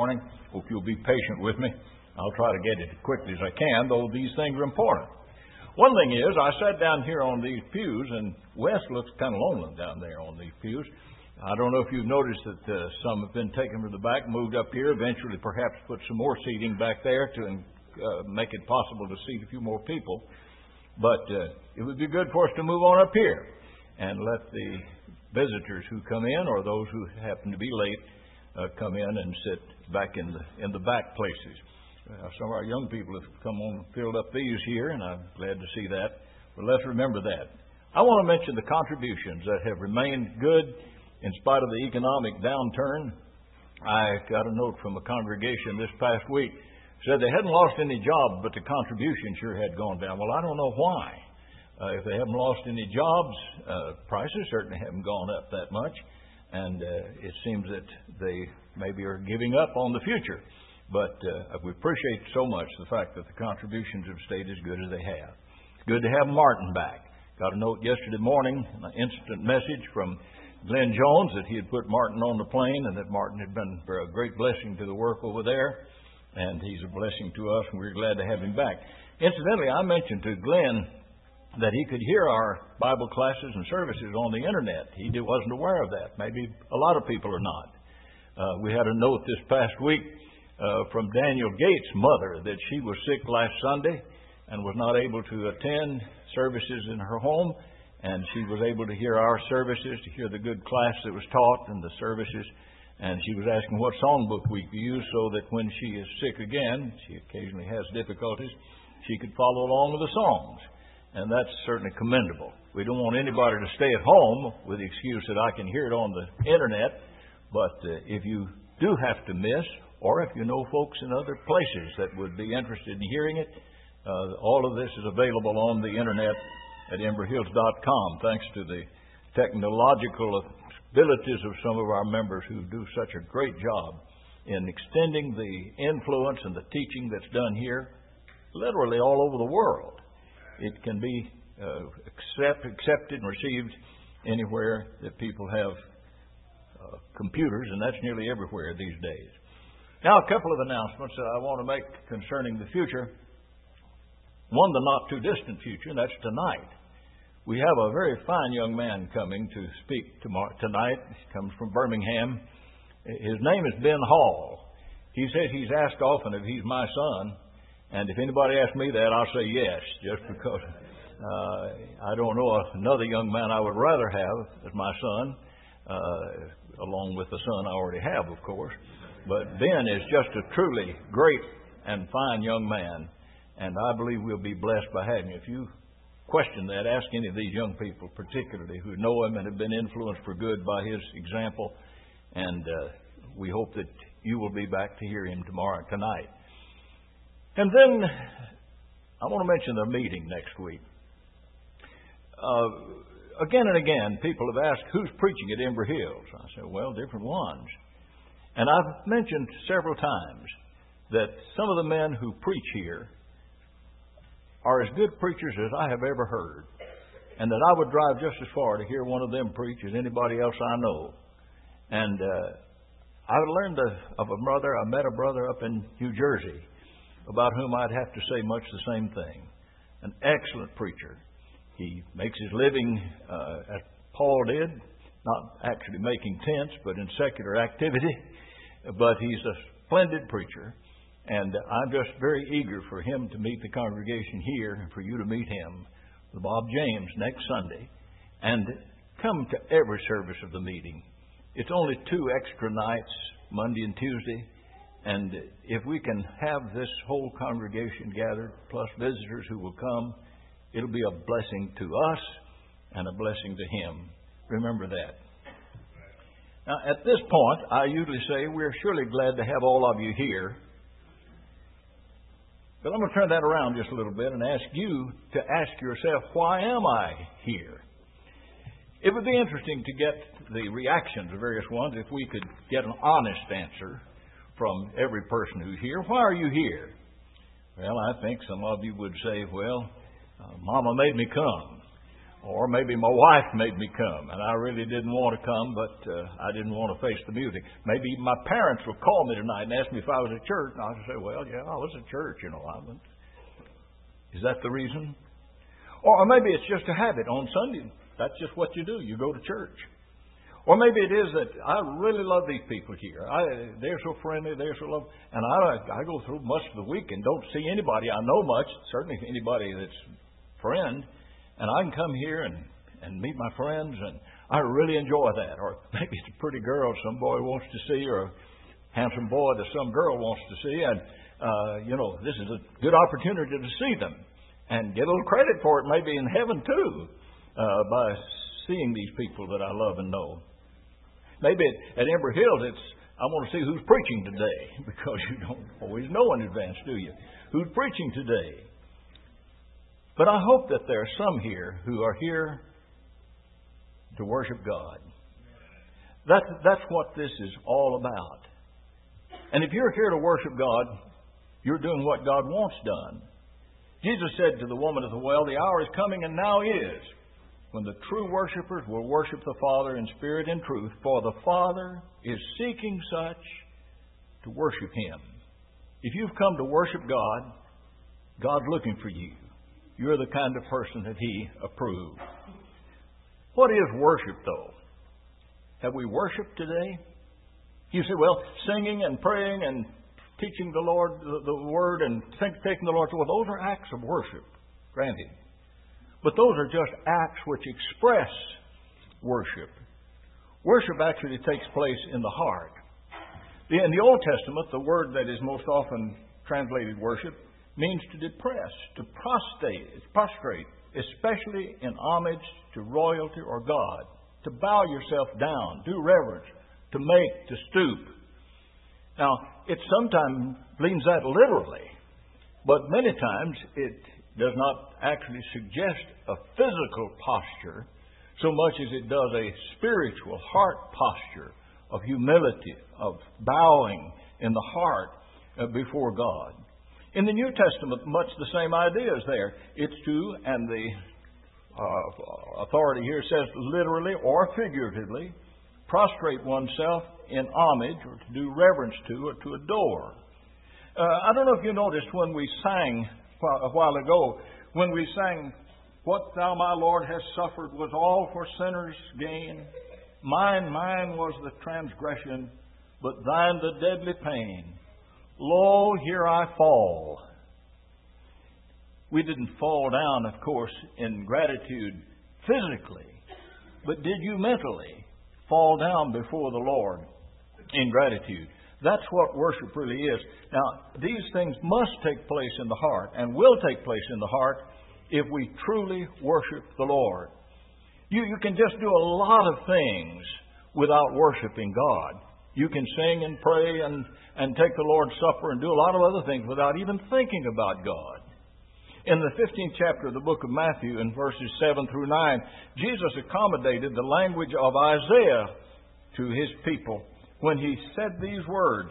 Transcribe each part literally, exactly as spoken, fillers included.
morning. Hope you'll be patient with me. I'll try to get it as quickly as I can, though these things are important. One thing is, I sat down here on these pews, and Wes looks kind of lonely down there on these pews. I don't know if you've noticed that uh, some have been taken from the back, moved up here, eventually perhaps put some more seating back there to uh, make it possible to seat a few more people. But uh, it would be good for us to move on up here and let the visitors who come in, or those who happen to be late, uh, come in and sit back in the in the back places. Uh, some of our young people have come on and filled up these here, and I'm glad to see that. But let's remember that. I want to mention the contributions that have remained good in spite of the economic downturn. I got a note from a congregation this past week. Said they hadn't lost any jobs, but the contribution sure had gone down. Well, I don't know why. Uh, if they haven't lost any jobs, uh, prices certainly haven't gone up that much. And uh, it seems that they maybe are giving up on the future. But uh, we appreciate so much the fact that the contributions have stayed as good as they have. It's good to have Martin back. Got a note yesterday morning, an instant message from Glenn Jones that he had put Martin on the plane and that Martin had been a great blessing to the work over there. And he's a blessing to us, and we're glad to have him back. Incidentally, I mentioned to Glenn that he could hear our Bible classes and services on the Internet. He wasn't aware of that. Maybe a lot of people are not. Uh, we had a note this past week Uh, from Daniel Gates' mother that she was sick last Sunday and was not able to attend services in her home, and she was able to hear our services, to hear the good class that was taught and the services, and she was asking what songbook we could use so that when she is sick again, she occasionally has difficulties, she could follow along with the songs, and that's certainly commendable. We don't want anybody to stay at home with the excuse that I can hear it on the Internet, but uh, if you do have to miss, or if you know folks in other places that would be interested in hearing it, uh, all of this is available on the Internet at ember hills dot com, thanks to the technological abilities of some of our members who do such a great job in extending the influence and the teaching that's done here, literally all over the world. It can be uh, accept, accepted and received anywhere that people have uh, computers, and that's nearly everywhere these days. Now, a couple of announcements that I want to make concerning the future. One, the not-too-distant future, and that's tonight. We have a very fine young man coming to speak tomorrow, tonight. He comes from Birmingham. His name is Ben Hall. He says he's asked often if he's my son, and if anybody asks me that, I'll say yes, just because uh, I don't know another young man I would rather have as my son, uh, along with the son I already have, of course. But Ben is just a truly great and fine young man, and I believe we'll be blessed by having him. If you question that, ask any of these young people, particularly who know him and have been influenced for good by his example, and uh, we hope that you will be back to hear him tomorrow, tonight. And then I want to mention the meeting next week. Uh, again and again, people have asked, who's preaching at Ember Hills? I said, well, different ones. And I've mentioned several times that some of the men who preach here are as good preachers as I have ever heard, and that I would drive just as far to hear one of them preach as anybody else I know. And uh, I learned of a brother, I met a brother up in New Jersey, about whom I'd have to say much the same thing. An excellent preacher. He makes his living uh, as Paul did, not actually making tents, but in secular activity. But he's a splendid preacher, and I'm just very eager for him to meet the congregation here and for you to meet him, Bob James, next Sunday, and come to every service of the meeting. It's only two extra nights, Monday and Tuesday, and if we can have this whole congregation gathered, plus visitors who will come, it'll be a blessing to us and a blessing to him. Remember that. Now, at this point, I usually say we're surely glad to have all of you here. But I'm going to turn that around just a little bit and ask you to ask yourself, why am I here? It would be interesting to get the reactions of various ones if we could get an honest answer from every person who's here. Why are you here? Well, I think some of you would say, well, uh, Mama made me come. Or maybe my wife made me come, and I really didn't want to come, but uh, I didn't want to face the music. Maybe my parents would call me tonight and ask me if I was at church, and I would say, well, yeah, I was at church, you know. I went. Is that the reason? Or maybe it's just a habit on Sunday. That's just what you do. You go to church. Or maybe it is that I really love these people here. I, they're so friendly, they're so lovely. And I, I go through much of the week and don't see anybody I know much, certainly anybody that's friend. And I can come here and, and meet my friends, and I really enjoy that. Or maybe it's a pretty girl some boy wants to see, or a handsome boy that some girl wants to see. And, uh, you know, this is a good opportunity to see them and get a little credit for it, maybe in heaven too, uh, by seeing these people that I love and know. Maybe at, at Ember Hills, it's I want to see who's preaching today, because you don't always know in advance, do you? Who's preaching today? But I hope that there are some here who are here to worship God. That's, that's what this is all about. And if you're here to worship God, you're doing what God wants done. Jesus said to the woman at the well, the hour is coming, and now is, when the true worshipers will worship the Father in spirit and truth, for the Father is seeking such to worship Him. If you've come to worship God, God's looking for you. You're the kind of person that He approves. What is worship, though? Have we worshiped today? You say, well, singing and praying and teaching the Lord the, the Word and think, taking the Lord's Word, those are acts of worship, granted. But those are just acts which express worship. Worship actually takes place in the heart. In the Old Testament, the word that is most often translated worship means to depress, to prostrate, prostrate, especially in homage to royalty or God, to bow yourself down, do reverence, to make, to stoop. Now, it sometimes means that literally, but many times it does not actually suggest a physical posture so much as it does a spiritual heart posture of humility, of bowing in the heart uh, before God. In the New Testament, much the same idea is there. It's to, and the uh, authority here says literally or figuratively, prostrate oneself in homage or to do reverence to or to adore. Uh, I don't know if you noticed when we sang a while ago, when we sang, "What thou, my Lord, hast suffered was all for sinners' gain. Mine, mine was the transgression, but thine the deadly pain. Lo, here I fall." We didn't fall down, of course, in gratitude physically, but did you mentally fall down before the Lord in gratitude? That's what worship really is. Now, these things must take place in the heart and will take place in the heart if we truly worship the Lord. You, you can just do a lot of things without worshiping God. You can sing and pray and, and take the Lord's Supper and do a lot of other things without even thinking about God. In the fifteenth chapter of the book of Matthew, in verses seven through nine, Jesus accommodated the language of Isaiah to His people when He said these words,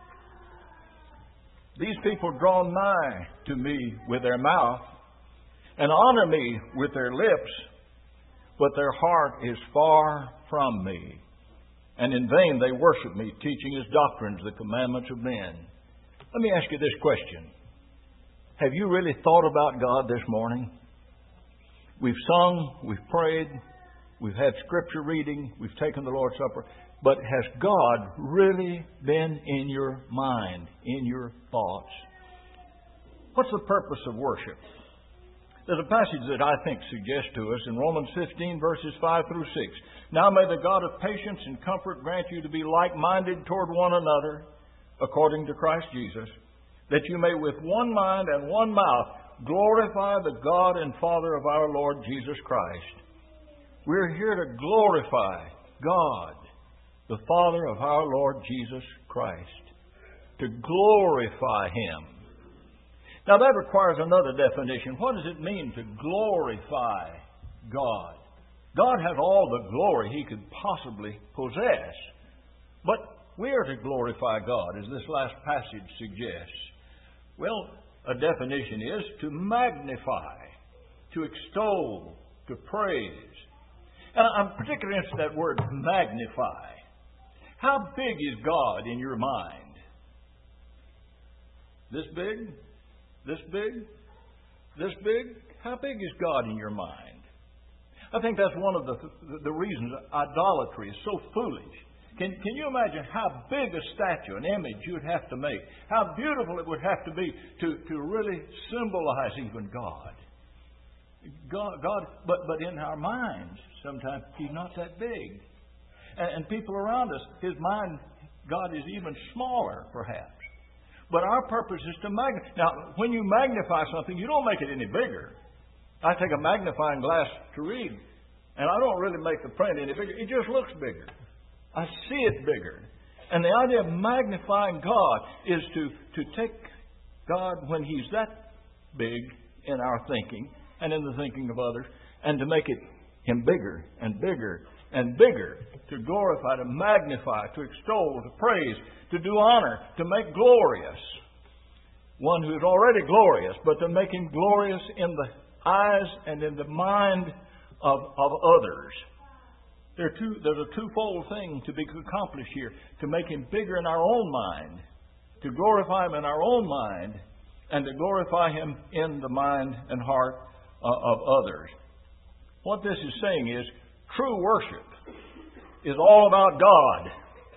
"These people draw nigh to me with their mouth and honor me with their lips, but their heart is far from me. And in vain they worship me, teaching as doctrines the commandments of men." Let me ask you this question. Have you really thought about God this morning? We've sung, we've prayed, we've had scripture reading, we've taken the Lord's Supper. But has God really been in your mind, in your thoughts? What's the purpose of worship? There's a passage that I think suggests to us in Romans fifteen, verses five through six. "Now may the God of patience and comfort grant you to be like-minded toward one another, according to Christ Jesus, that you may with one mind and one mouth glorify the God and Father of our Lord Jesus Christ." We're here to glorify God, the Father of our Lord Jesus Christ, to glorify Him. Now that requires another definition. What does it mean to glorify God? God has all the glory He could possibly possess. But we are to glorify God, as this last passage suggests. Well, a definition is to magnify, to extol, to praise. And I'm particularly interested in that word magnify. How big is God in your mind? This big? This big? This big? How big is God in your mind? I think that's one of the, the reasons idolatry is so foolish. Can, can you imagine how big a statue, an image you would have to make? How beautiful it would have to be to, to really symbolize even God. God, God but, but in our minds, sometimes He's not that big. And, and people around us, His mind, God is even smaller, perhaps. But our purpose is to magnify. Now, when you magnify something, you don't make it any bigger. I take a magnifying glass to read, and I don't really make the print any bigger. It just looks bigger. I see it bigger. And the idea of magnifying God is to, to take God when He's that big in our thinking and in the thinking of others, and to make it Him bigger and bigger and bigger, to glorify, to magnify, to extol, to praise, to do honor, to make glorious one who is already glorious, but to make Him glorious in the eyes and in the mind of, of others. There are two, there's a twofold thing to be accomplished here. To make Him bigger in our own mind, to glorify Him in our own mind, and to glorify Him in the mind and heart uh, of others. What this is saying is, true worship is all about God.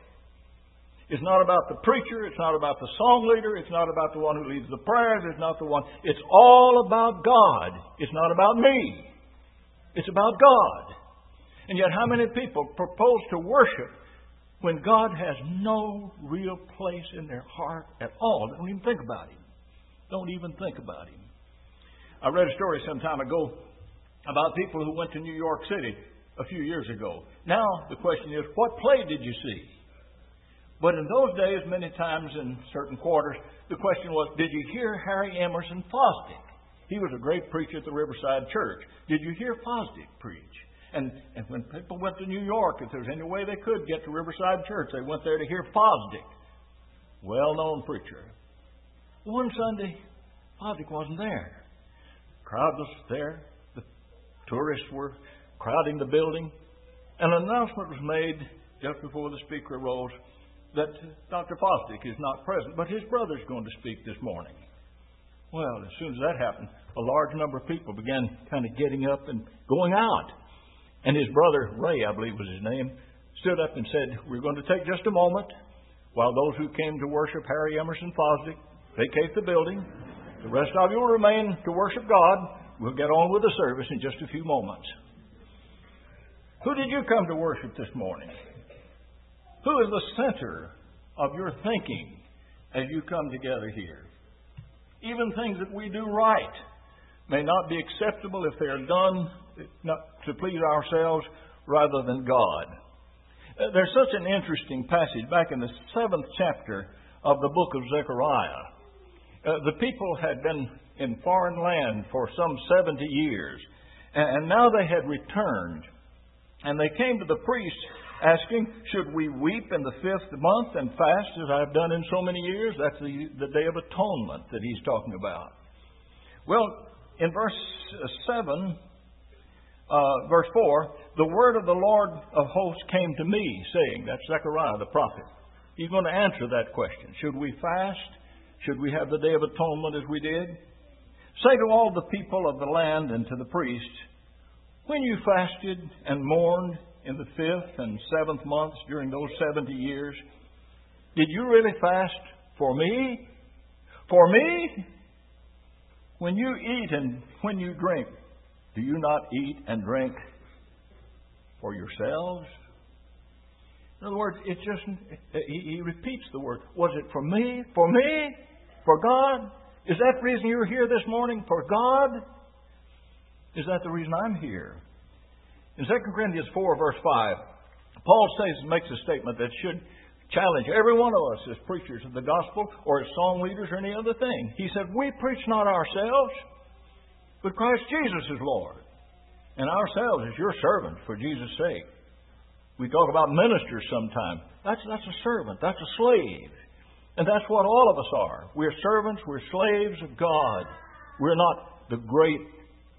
It's not about the preacher. It's not about the song leader. It's not about the one who leads the prayers. It's not the one. It's all about God. It's not about me. It's about God. And yet how many people propose to worship when God has no real place in their heart at all? They don't even think about Him. Don't even think about Him. I read a story some time ago about people who went to New York City a few years ago. Now the question is, what play did you see? But in those days, many times in certain quarters, the question was, did you hear Harry Emerson Fosdick? He was a great preacher at the Riverside Church. Did you hear Fosdick preach? And, and when people went to New York, if there was any way they could get to Riverside Church, they went there to hear Fosdick. Well-known preacher. One Sunday, Fosdick wasn't there. The crowd was there. The tourists were crowding the building. And an announcement was made just before the speaker arose that Doctor Fosdick is not present, but his brother's going to speak this morning. Well, as soon as that happened, a large number of people began kind of getting up and going out. And his brother, Ray, I believe was his name, stood up and said, we're going to take just a moment while those who came to worship Harry Emerson Fosdick vacate the building. The rest of you will remain to worship God. We'll get on with the service in just a few moments. Who did you come to worship this morning? Who is the center of your thinking as you come together here? Even things that we do right may not be acceptable if they are done not to please ourselves rather than God. There's such an interesting passage back in the seventh chapter of the book of Zechariah. Uh, the people had been in foreign land for some seventy years, and, and now they had returned. And they came to the priest asking, should we weep in the fifth month and fast as I've done in so many years? That's the, the Day of Atonement that he's talking about. Well, in verse seven, uh, verse four, the word of the Lord of hosts came to me, saying, that's Zechariah the prophet. He's going to answer that question. Should we fast? Should we have the Day of Atonement as we did? Say to all the people of the land and to the priests, when you fasted and mourned in the fifth and seventh months during those seventy years, did you really fast for me? For me? When you eat and when you drink, do you not eat and drink for yourselves? In other words, it's just, he, he repeats the word. Was it for me? For me? For God? Is that the reason you're here this morning? For God? Is that the reason I'm here? In Second Corinthians four, verse five, Paul says, makes a statement that should challenge every one of us as preachers of the gospel or as song leaders or any other thing. He said, we preach not ourselves, but Christ Jesus is Lord. And ourselves as your servants for Jesus' sake. We talk about ministers sometimes. That's, that's a servant. That's a slave. And that's what all of us are. We're servants. We're slaves of God. We're not the great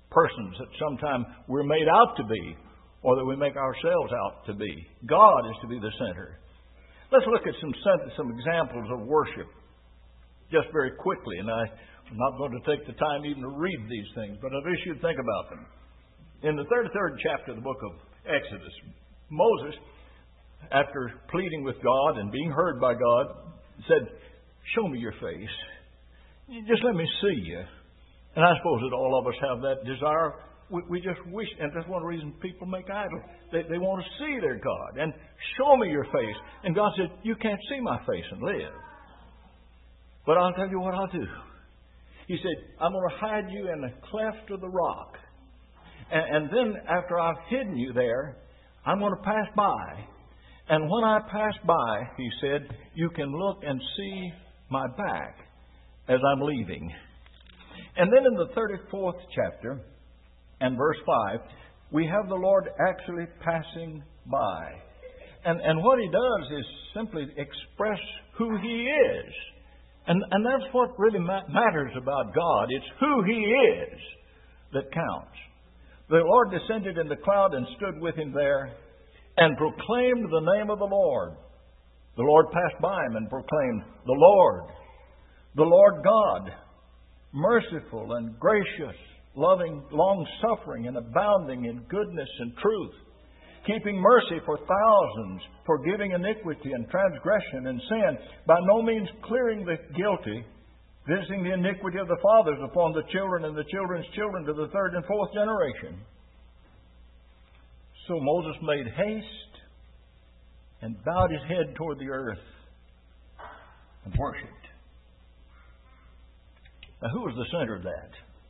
persons that sometimes we're made out to be, or that we make ourselves out to be. God is to be the center. Let's look at some some examples of worship just very quickly. And I, I'm not going to take the time even to read these things, but I wish you'd think about them. In the thirty-third chapter of the book of Exodus, Moses, after pleading with God and being heard by God, said, "Show me your face. Just let me see you." And I suppose that all of us have that desire. We, we just wish, and that's one reason people make idols. They, they want to see their God. And show me your face. And God said, "You can't see my face and live. But I'll tell you what I'll do." He said, "I'm going to hide you in the cleft of the rock. And, and then after I've hidden you there, I'm going to pass by. And when I pass by," he said, "you can look and see my back as I'm leaving." And then in the thirty-fourth chapter and verse five, we have the Lord actually passing by. And, and what He does is simply express who He is. And, and that's what really ma- matters about God. It's who He is that counts. The Lord descended in the cloud and stood with Him there and proclaimed the name of the Lord. The Lord passed by Him and proclaimed, "The Lord, the Lord God, merciful and gracious, loving, long-suffering, and abounding in goodness and truth, keeping mercy for thousands, forgiving iniquity and transgression and sin, by no means clearing the guilty, visiting the iniquity of the fathers upon the children and the children's children to the third and fourth generation." So Moses made haste and bowed his head toward the earth and worshipped. Now, who was the center of that?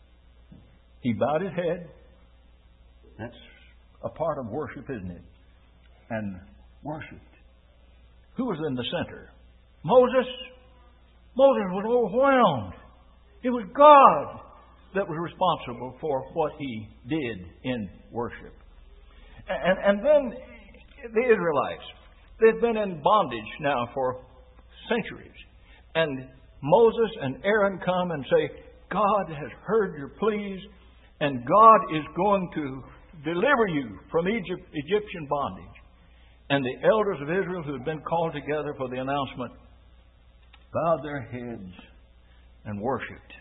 He bowed his head. That's a part of worship, isn't it? And worshipped. Who was in the center? Moses. Moses was overwhelmed. It was God that was responsible for what he did in worship. And, and then the Israelites, they've been in bondage now for centuries. And Moses and Aaron come and say, "God has heard your pleas, and God is going to deliver you from Egypt, Egyptian bondage." And the elders of Israel who had been called together for the announcement bowed their heads and worshipped.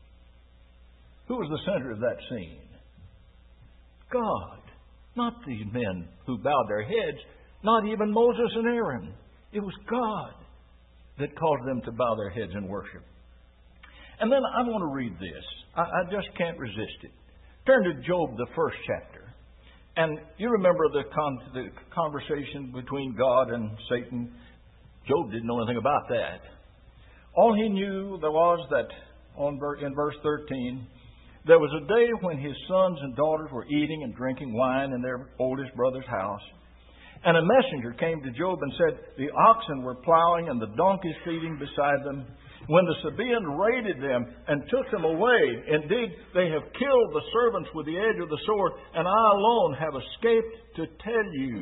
Who was the center of that scene? God. Not these men who bowed their heads. Not even Moses and Aaron. It was God that caused them to bow their heads and worship. And then I want to read this. I, I just can't resist it. Turn to Job, the first chapter. And you remember the, con- the conversation between God and Satan. Job didn't know anything about that. All he knew there was that on in verse thirteen, there was a day when his sons and daughters were eating and drinking wine in their oldest brother's house. And a messenger came to Job and said, "The oxen were plowing and the donkeys feeding beside them, when the Sabaeans raided them and took them away. Indeed, they have killed the servants with the edge of the sword, and I alone have escaped to tell you.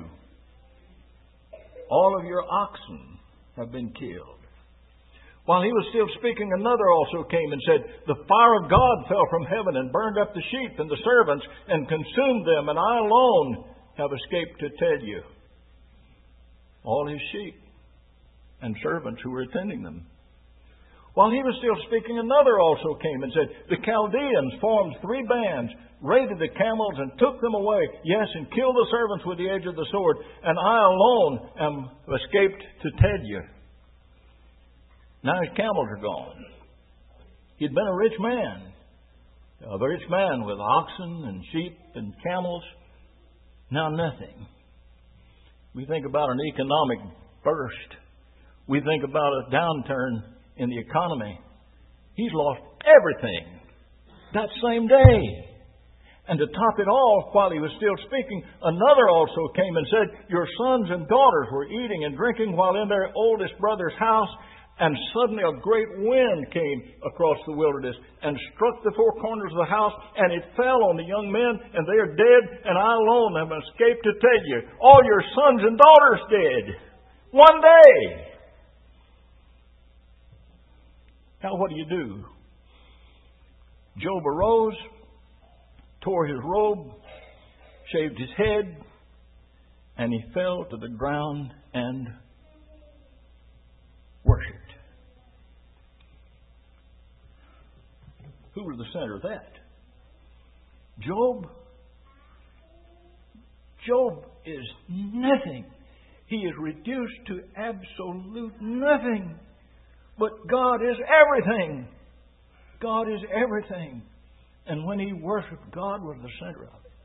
All of your oxen have been killed." While he was still speaking, another also came and said, "The fire of God fell from heaven and burned up the sheep and the servants and consumed them, and I alone have escaped to tell you." All his sheep and servants who were attending them. While he was still speaking, another also came and said, "The Chaldeans formed three bands, raided the camels and took them away, yes, and killed the servants with the edge of the sword, and I alone am escaped to tell you." Now his camels are gone. He'd been a rich man. A rich man with oxen and sheep and camels. Now nothing. We think about an economic burst. We think about a downturn in the economy. He's lost everything that same day. And to top it all, while he was still speaking, another also came and said, "Your sons and daughters were eating and drinking while in their oldest brother's house, and suddenly a great wind came across the wilderness and struck the four corners of the house, and it fell on the young men, and they are dead, and I alone have escaped to tell you. All your sons and daughters dead. One day." Now what do you do? Job arose, tore his robe, shaved his head, and he fell to the ground and worshipped. Who was the center of that? Job? Job is nothing. He is reduced to absolute nothing. But God is everything. God is everything. And when he worshiped, God was the center of it.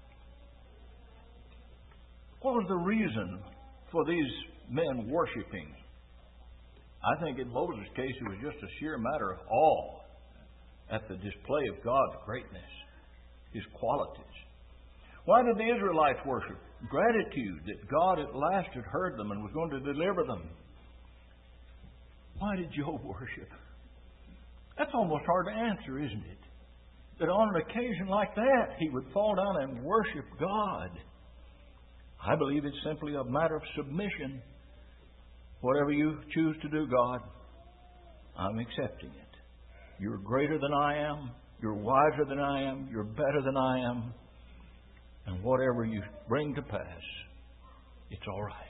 What was the reason for these men worshiping? I think in Moses' case it was just a sheer matter of awe at the display of God's greatness, His qualities. Why did the Israelites worship? Gratitude that God at last had heard them and was going to deliver them. Why did Job worship? That's almost hard to answer, isn't it? That on an occasion like that, he would fall down and worship God. I believe it's simply a matter of submission. Whatever you choose to do, God, I'm accepting it. You're greater than I am. You're wiser than I am. You're better than I am. And whatever you bring to pass, it's all right.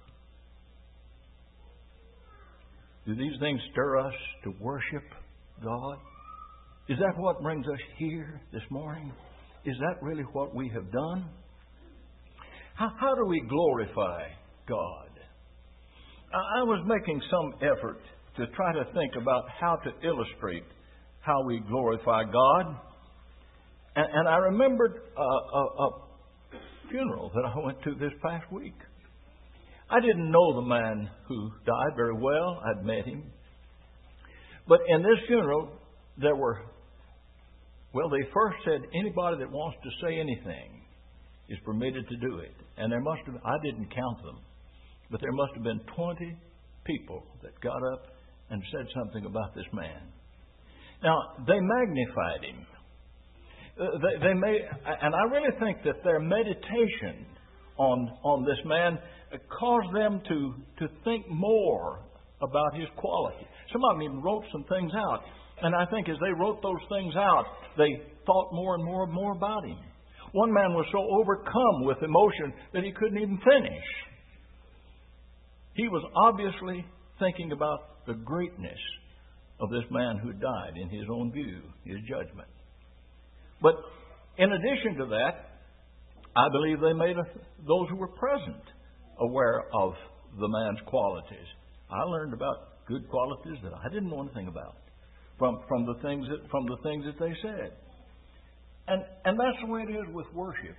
Do these things stir us to worship God? Is that what brings us here this morning? Is that really what we have done? How, how do we glorify God? I, I was making some effort to try to think about how to illustrate how we glorify God. And, and I remembered a, a, a funeral that I went to this past week. I didn't know the man who died very well. I'd met him. But in this funeral, there were, well, they first said anybody that wants to say anything is permitted to do it. And there must have, I didn't count them, but there must have been twenty people that got up and said something about this man. Now, they magnified him. Uh, they, they may, and I really think that their meditation on on this man caused them to, to think more about his quality. Some of them even wrote some things out. And I think as they wrote those things out, they thought more and more and more about him. One man was so overcome with emotion that he couldn't even finish. He was obviously thinking about the greatness of this man who died in his own view, his judgment. But in addition to that, I believe they made a, those who were present aware of the man's qualities. I learned about good qualities that I didn't know anything about from, from the things that from the things that they said. And and that's the way it is with worship.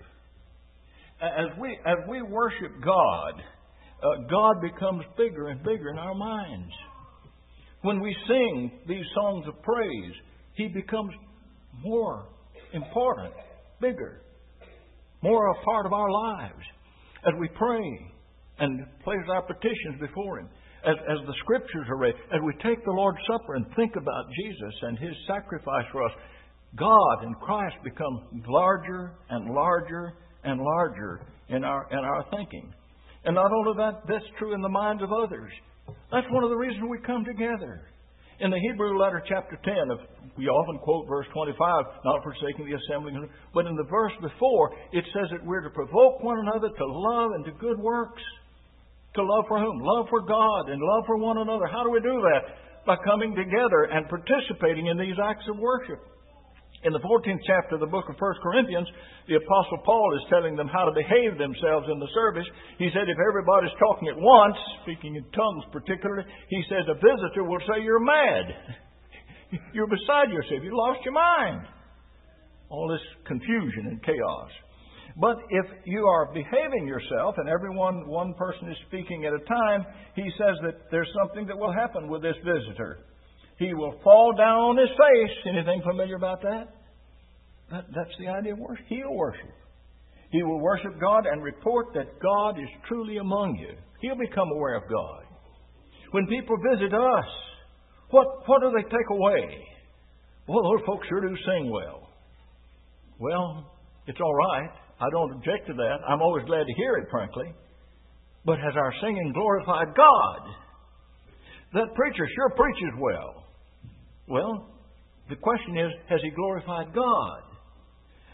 As we as we worship God, uh, God becomes bigger and bigger in our minds. When we sing these songs of praise, He becomes more important, bigger, more a part of our lives. As we pray and place our petitions before Him, as, as the Scriptures are read, as we take the Lord's Supper and think about Jesus and His sacrifice for us, God and Christ become larger and larger and larger in our in our thinking. And not only that, that's true in the minds of others. That's one of the reasons we come together. In the Hebrew letter, chapter ten, of, we often quote verse twenty-five, not forsaking the assembling, but in the verse before, it says that we're to provoke one another to love and to good works. To love for whom? Love for God and love for one another. How do we do that? By coming together and participating in these acts of worship. In the fourteenth chapter of the book of First Corinthians, the Apostle Paul is telling them how to behave themselves in the service. He said if everybody's talking at once, speaking in tongues particularly, he says a visitor will say you're mad. You're beside yourself. You lost your mind. All this confusion and chaos. But if you are behaving yourself and everyone, one person is speaking at a time, he says that there's something that will happen with this visitor. He will fall down on his face. Anything familiar about that? that that's the idea of worship. He'll worship. He will worship God and report that God is truly among you. He'll become aware of God. When people visit us, what, what do they take away? Well, those folks sure do sing well. Well, it's all right. I don't object to that. I'm always glad to hear it, frankly. But has our singing glorified God? That preacher sure preaches well. Well, the question is, has he glorified God?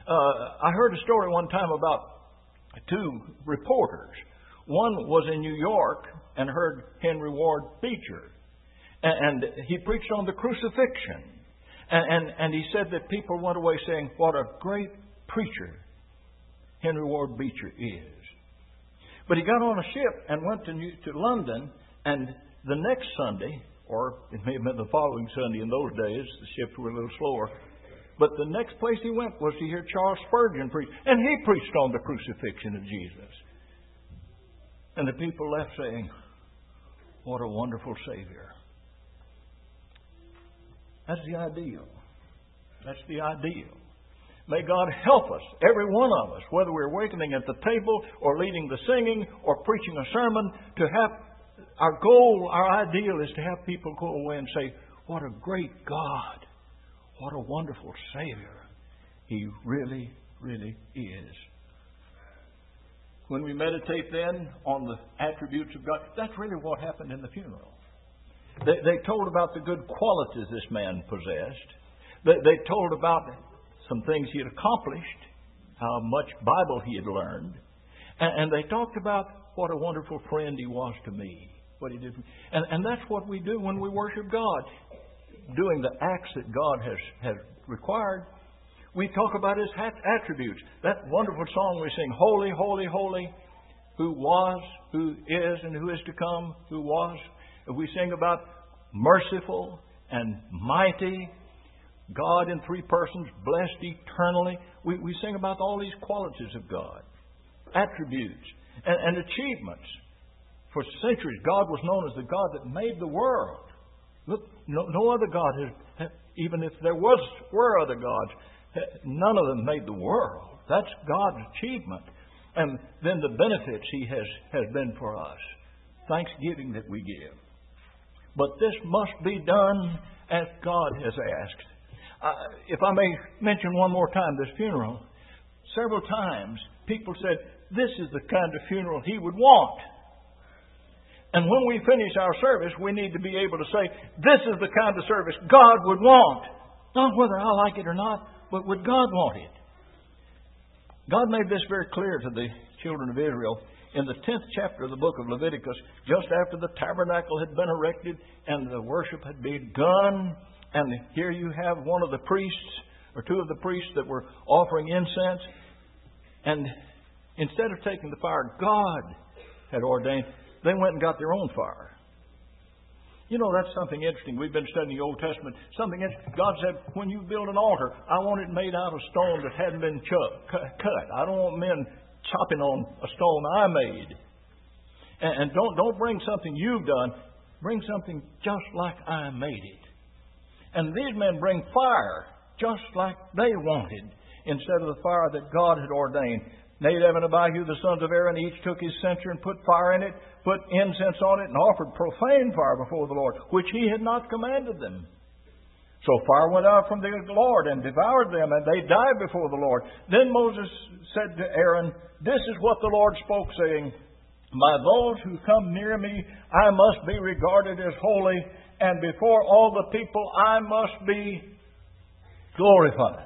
Uh, I heard a story one time about two reporters. One was in New York and heard Henry Ward Beecher. And, and he preached on the crucifixion. And, and, and he said that people went away saying, what a great preacher Henry Ward Beecher is. But he got on a ship and went to, New, to London, and the next Sunday, or it may have been the following Sunday in those days, the ships were a little slower, but the next place he went was to hear Charles Spurgeon preach. And he preached on the crucifixion of Jesus. And the people left saying, what a wonderful Savior. That's the ideal. That's the ideal. May God help us, every one of us, whether we're awakening at the table or leading the singing or preaching a sermon, to have our goal, our ideal is to have people go away and say, what a great God. What a wonderful Savior He really, really is. When we meditate then on the attributes of God, that's really what happened in the funeral. They, they told about the good qualities this man possessed. They, they told about some things he had accomplished, how much Bible he had learned. And, and they talked about what a wonderful friend he was to me. What he did for me. And, and that's what we do when we worship God. Doing the acts that God has, has required. We talk about His attributes. That wonderful song we sing, Holy, Holy, Holy, who was, who is, and who is to come, who was. We sing about merciful and mighty, God in three persons, blessed eternally. We, we sing about all these qualities of God, attributes, and, and achievements. For centuries, God was known as the God that made the world. Look, no, no other God has, even if there was were other gods, none of them made the world. That's God's achievement. And then the benefits He has, has been for us. Thanksgiving that we give. But this must be done as God has asked. Uh, if I may mention one more time this funeral, several times people said, this is the kind of funeral He would want. And when we finish our service, we need to be able to say, this is the kind of service God would want. Not whether I like it or not, but would God want it? God made this very clear to the children of Israel in the tenth chapter of the book of Leviticus, just after the tabernacle had been erected and the worship had begun. And here you have one of the priests, or two of the priests that were offering incense. And instead of taking the fire God had ordained, they went and got their own fire. You know, that's something interesting. We've been studying the Old Testament. Something interesting. God said, when you build an altar, I want it made out of stone that hadn't been cut. I don't want men chopping on a stone I made. And don't, don't bring something you've done. Bring something just like I made it. And these men bring fire just like they wanted, instead of the fire that God had ordained. Nadab and Abihu, the sons of Aaron, each took his censer and put fire in it, put incense on it, and offered profane fire before the Lord, which He had not commanded them. So fire went out from the Lord and devoured them, and they died before the Lord. Then Moses said to Aaron, this is what the Lord spoke, saying, by those who come near me, I must be regarded as holy, and before all the people, I must be glorified.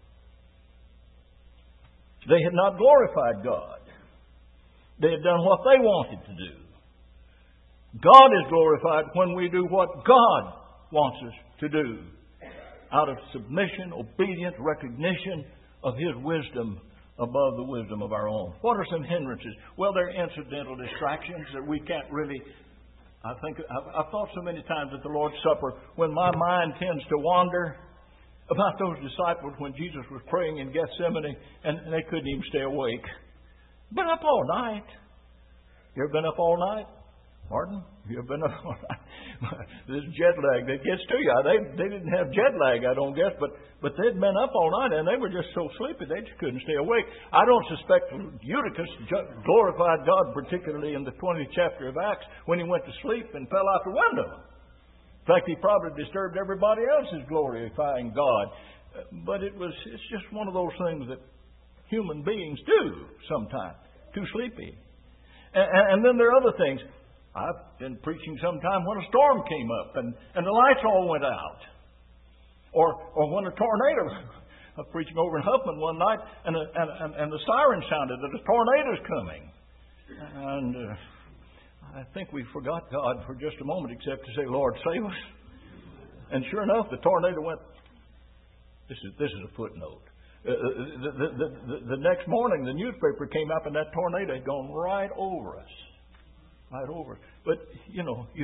They had not glorified God. They had done what they wanted to do. God is glorified when we do what God wants us to do, out of submission, obedience, recognition of His wisdom above the wisdom of our own. What are some hindrances? Well, they're incidental distractions that we can't really... I think I've, I've thought so many times at the Lord's Supper, when my mind tends to wander, about those disciples when Jesus was praying in Gethsemane and they couldn't even stay awake. Been up all night. You ever been up all night? Pardon? You ever been up all night? This jet lag that gets to you. They they didn't have jet lag, I don't guess, but but they'd been up all night and they were just so sleepy they just couldn't stay awake. I don't suspect Eutychus glorified God particularly in the twentieth chapter of Acts when he went to sleep and fell out the window. In fact, he probably disturbed everybody else's glorifying God. But it was it's just one of those things that human beings do sometimes. Too sleepy. And, and then there are other things. I've been preaching sometime when a storm came up and, and the lights all went out. Or or when a tornado uh, preaching over in Huffman one night, and, a, and, and, and the siren sounded that a tornado's coming. And uh, I think we forgot God for just a moment, except to say, Lord, save us. And sure enough, the tornado went. This is this is a footnote. Uh, the, the, the, the, the next morning, the newspaper came up, and that tornado had gone right over us, right over us. But you know, you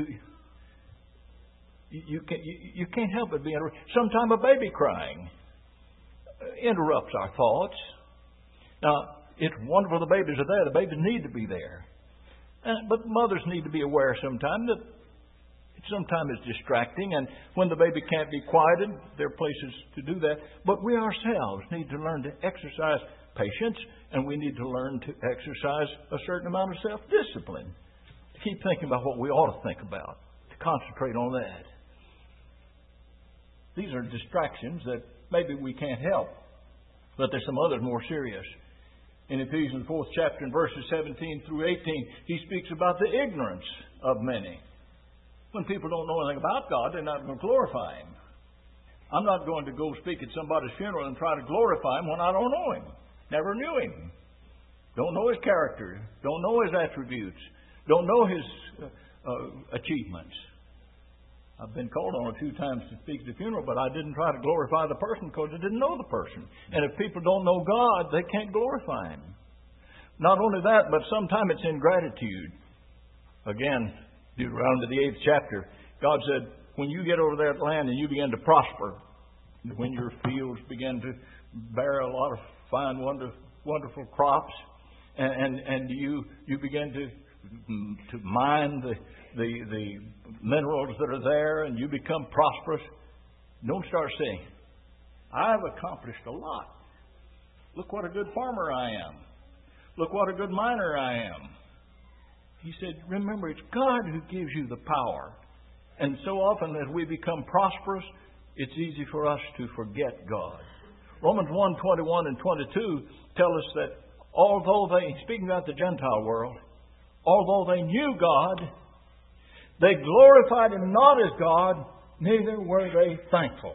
you can't you, you can't help but be interrupted. Sometimes a baby crying interrupts our thoughts. Now, it's wonderful the babies are there. The babies need to be there, uh, but mothers need to be aware sometimes that. Sometimes it's distracting, and when the baby can't be quieted, there are places to do that. But we ourselves need to learn to exercise patience, and we need to learn to exercise a certain amount of self-discipline. To keep thinking about what we ought to think about, to concentrate on that. These are distractions that maybe we can't help, but there's some others more serious. In Ephesians fourth chapter, in verses seventeen through eighteen, he speaks about the ignorance of many. When people don't know anything about God, they're not going to glorify Him. I'm not going to go speak at somebody's funeral and try to glorify Him when I don't know Him. Never knew Him. Don't know His character. Don't know His attributes. Don't know His uh, uh, achievements. I've been called on a few times to speak at the funeral, but I didn't try to glorify the person because I didn't know the person. And if people don't know God, they can't glorify Him. Not only that, but sometimes it's ingratitude. Again, Deuteronomy, the eighth chapter, God said, when you get over that land and you begin to prosper, when your fields begin to bear a lot of fine, wonderful, wonderful crops, and, and, and you you begin to to mine the, the the minerals that are there, and you become prosperous, don't start saying, I've accomplished a lot. Look what a good farmer I am. Look what a good miner I am. He said, remember, it's God who gives you the power. And so often as we become prosperous, it's easy for us to forget God. Romans one, twenty-one and twenty-two tell us that although they, speaking about the Gentile world, although they knew God, they glorified Him not as God, neither were they thankful.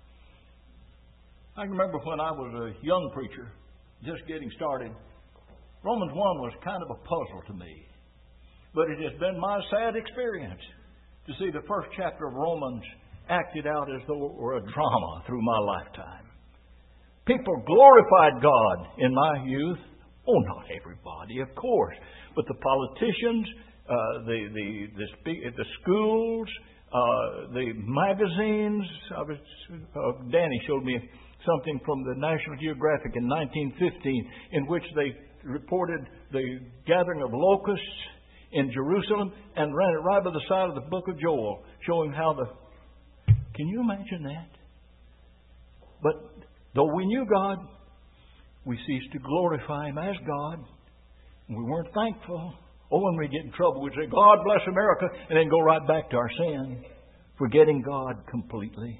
I remember when I was a young preacher, just getting started, Romans one was kind of a puzzle to me. But it has been my sad experience to see the first chapter of Romans acted out as though it were a drama through my lifetime. People glorified God in my youth. Oh, not everybody, of course, but the politicians, uh, the the the, spe- the schools, uh, the magazines. I was, uh, Danny showed me something from the National Geographic in nineteen fifteen, in which they reported the gathering of locusts in Jerusalem and ran it right by the side of the book of Joel, showing how the... Can you imagine that? But though we knew God, we ceased to glorify Him as God. And we weren't thankful. Oh, when we get in trouble, we say, God bless America, and then go right back to our sin, forgetting God completely.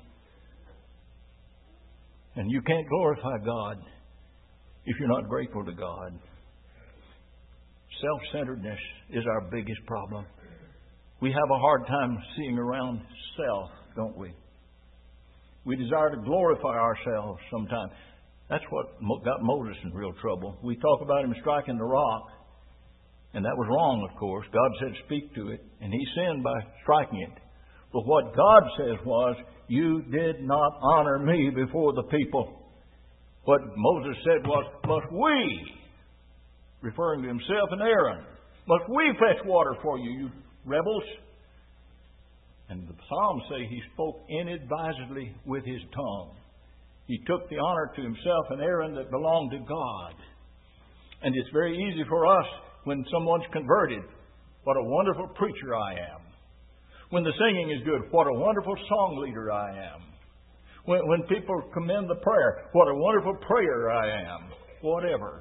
And you can't glorify God if you're not grateful to God. Self-centeredness is our biggest problem. We have a hard time seeing around self, don't we? We desire to glorify ourselves sometimes. That's what got Moses in real trouble. We talk about him striking the rock, and that was wrong, of course. God said, speak to it, and he sinned by striking it. But what God says was, you did not honor me before the people. What Moses said was, must we, referring to himself and Aaron, must we fetch water for you, you rebels? And the Psalms say he spoke inadvisedly with his tongue. He took the honor to himself and Aaron that belonged to God. And it's very easy for us when someone's converted. What a wonderful preacher I am. When the singing is good, what a wonderful song leader I am. When, when people commend the prayer, what a wonderful prayer I am. Whatever.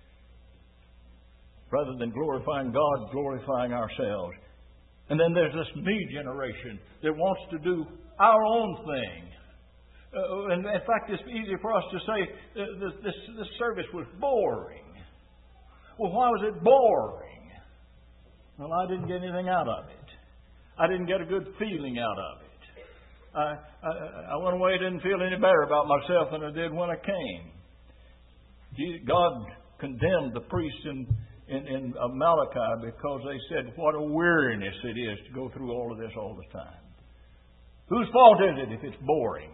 Rather than glorifying God, glorifying ourselves. And then there's this me generation that wants to do our own thing. Uh, and in fact, it's easy for us to say uh, this, this, this service was boring. Well, why was it boring? Well, I didn't get anything out of it. I didn't get a good feeling out of it. I, I, I went away, didn't feel any better about myself than I did when I came. God condemned the priests in, in, in of Malachi because they said, what a weariness it is to go through all of this all the time. Whose fault is it if it's boring?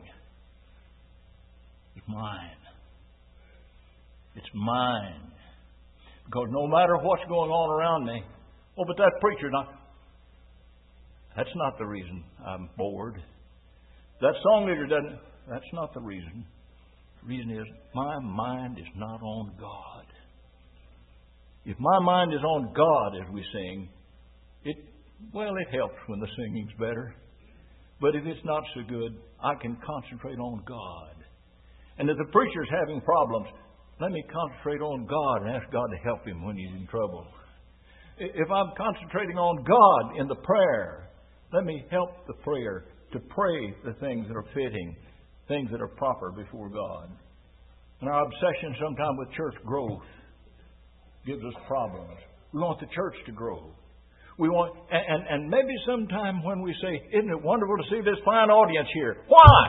It's mine. It's mine. Because no matter what's going on around me, oh, but that preacher, not, that's not the reason I'm bored. That song leader doesn't, that's not the reason. The reason is my mind is not on God. If my mind is on God as we sing, it, well, it helps when the singing's better. But if it's not so good, I can concentrate on God. And if the preacher's having problems, let me concentrate on God and ask God to help him when he's in trouble. If I'm concentrating on God in the prayer, let me help the prayer to pray the things that are fitting, things that are proper before God. And our obsession sometimes with church growth gives us problems. We want the church to grow. We want, and, and, and maybe sometime when we say, isn't it wonderful to see this fine audience here? Why?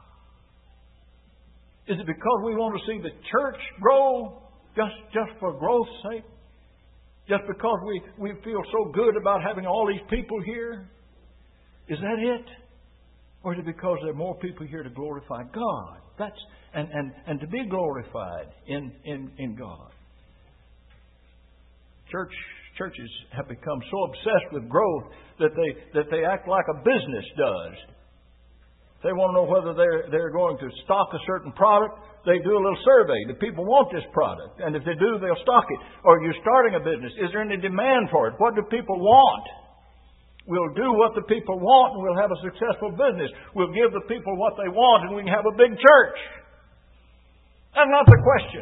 Is it because we want to see the church grow just, just for growth's sake? Just because we, we feel so good about having all these people here? Is that it? Or is it because there are more people here to glorify God? That's and, and, and to be glorified in, in, in God. Church churches have become so obsessed with growth that they that they act like a business does. They want to know whether they're they're going to stock a certain product. They do a little survey. Do people want this product? And if they do, they'll stock it. Or you're starting a business. Is there any demand for it? What do people want? We'll do what the people want and we'll have a successful business. We'll give the people what they want and we can have a big church. That's not the question.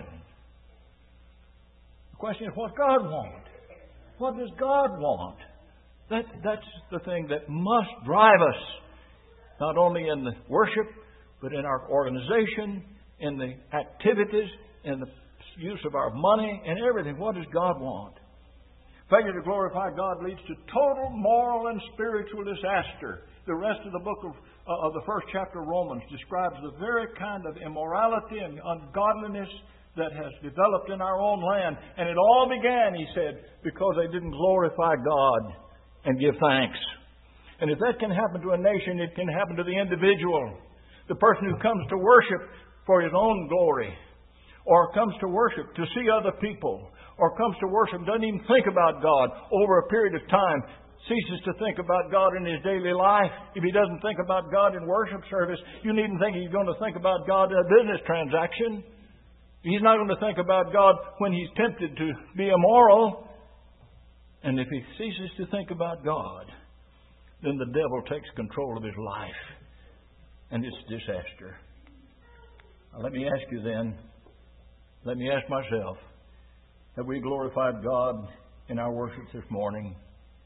The question is what God wants. What does God want? That, that's the thing that must drive us, not only in the worship, but in our organization, in the activities, in the use of our money, and everything. What does God want? Failure to glorify God leads to total moral and spiritual disaster. The rest of the book of, uh, of the first chapter of Romans describes the very kind of immorality and ungodliness that has developed in our own land. And it all began, he said, because they didn't glorify God and give thanks. And if that can happen to a nation, it can happen to the individual. The person who comes to worship for his own glory, or comes to worship to see other people, or comes to worship, doesn't even think about God over a period of time, ceases to think about God in his daily life. If he doesn't think about God in worship service, you needn't think he's going to think about God in a business transaction. He's not going to think about God when he's tempted to be immoral. And if he ceases to think about God, then the devil takes control of his life. And it's disaster. Now, let me ask you then, let me ask myself, have we glorified God in our worship this morning?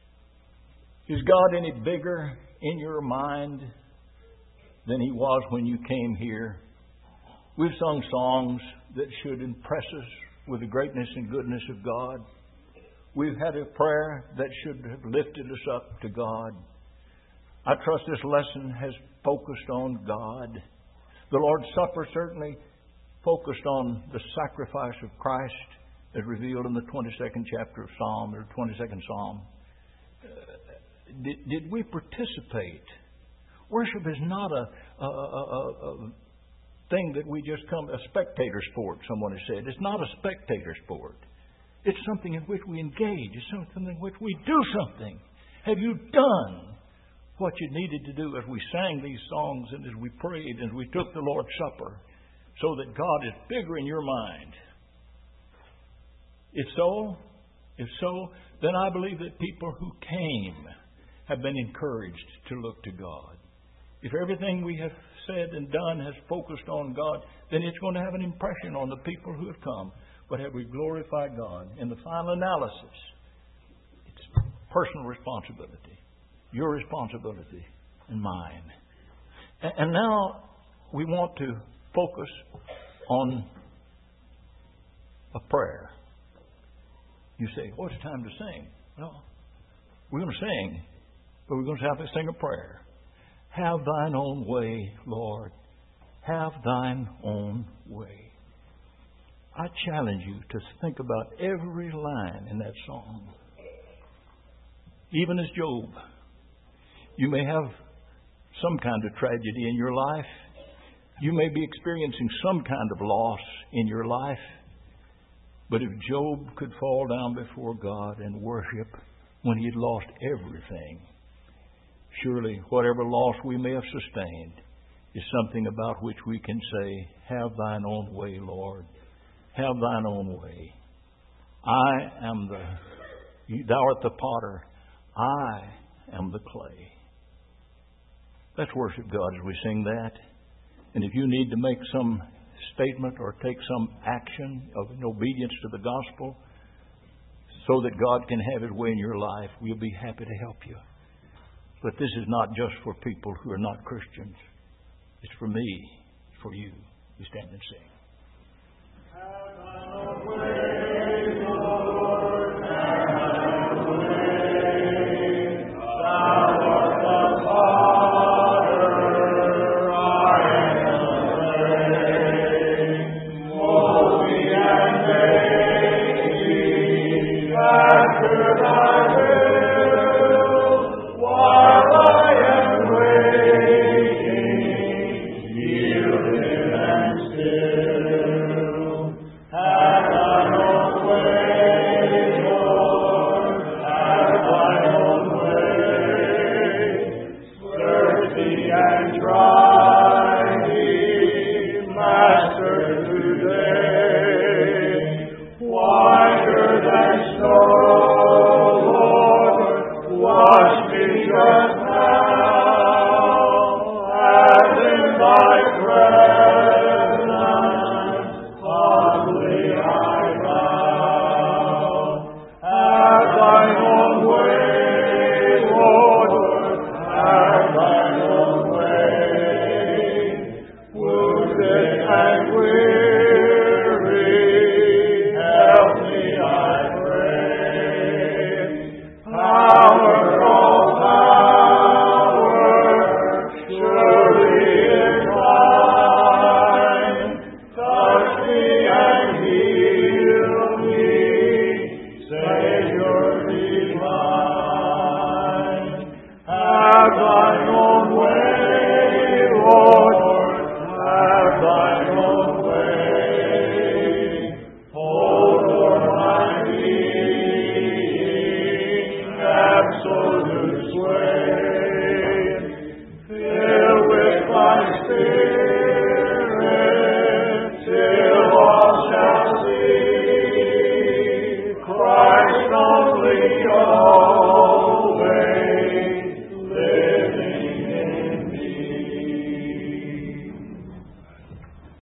Is God any bigger in your mind than He was when you came here? We've sung songs that should impress us with the greatness and goodness of God. We've had a prayer that should have lifted us up to God. I trust this lesson has focused on God. The Lord's Supper certainly focused on the sacrifice of Christ as revealed in the twenty-second chapter of Psalm, or twenty-second Psalm. Uh, did, did we participate? Worship is not a, a, a, a thing that we just come, a spectator sport, someone has said. It's not a spectator sport. It's something in which we engage. It's something in which we do something. Have you done what you needed to do as we sang these songs and as we prayed and as we took the Lord's Supper, so that God is bigger in your mind? If so, if so, then I believe that people who came have been encouraged to look to God. If everything we have said and done has focused on God, then it's going to have an impression on the people who have come. But have we glorified God? In the final analysis, it's personal responsibility. Your responsibility and mine. And now we want to focus on a prayer. You say, well, it's time to sing. Well, we're going to sing, but we're going to have to sing a prayer. Have thine own way, Lord. Have thine own way. I challenge you to think about every line in that song. Even as Job, you may have some kind of tragedy in your life. You may be experiencing some kind of loss in your life. But if Job could fall down before God and worship when he had lost everything, surely whatever loss we may have sustained is something about which we can say, have thine own way, Lord. Have thine own way. I am the, thou art the potter. I am the clay. Let's worship God as we sing that. And if you need to make some statement or take some action of an obedience to the gospel so that God can have His way in your life, we'll be happy to help you. But this is not just for people who are not Christians. It's for me. It's for you. We stand and sing.